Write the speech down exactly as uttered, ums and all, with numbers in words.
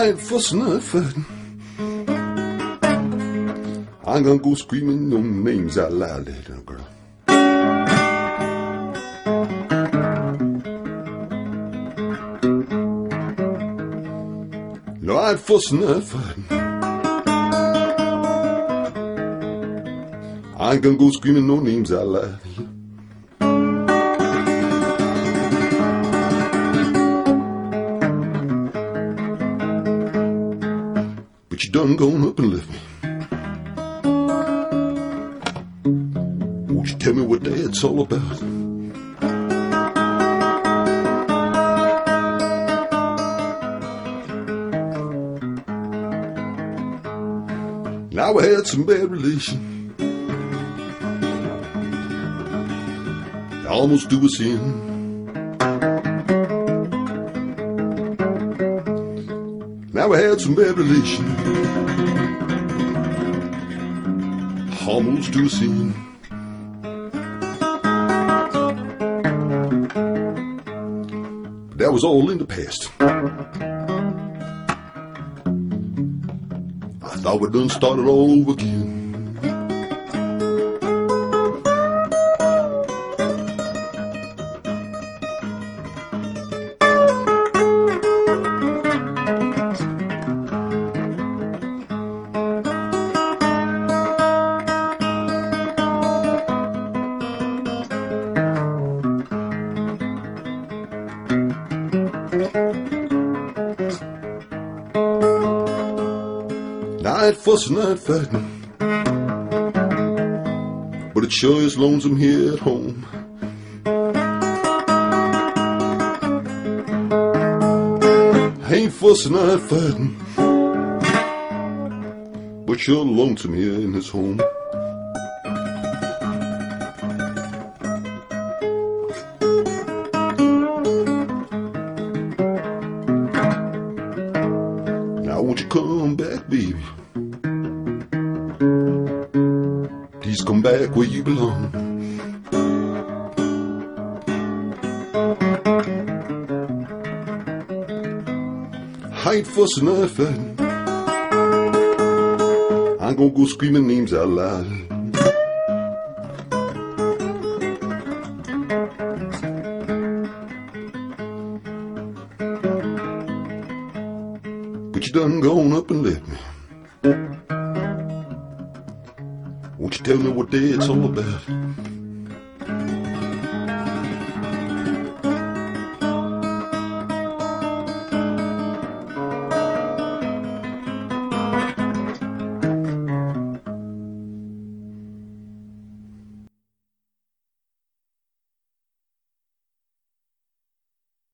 I ain't fussing or fighting. I ain't gonna go screaming no names out loud, little girl. No, I ain't fussing or fighting. I ain't gonna go screaming no names out loud. But you done gone up and left me. Won't you tell me what that's all about? Now we had some bad relation. Almost do us in. Now we had some bad relation. Almost do us in. But that was all in the past. I thought we done started all over again. I ain't fussing, I ain't fighting, but it sure is lonesome here at home. I ain't fussing, I ain't fighting, but sure lonesome here in this home. Now won't you come back, baby? Please come back where you belong. I ain't fussing, I ain't fighting. I ain't gonna go screaming names out loud. But you done gone up and left me. Won't you tell me what day it's all about?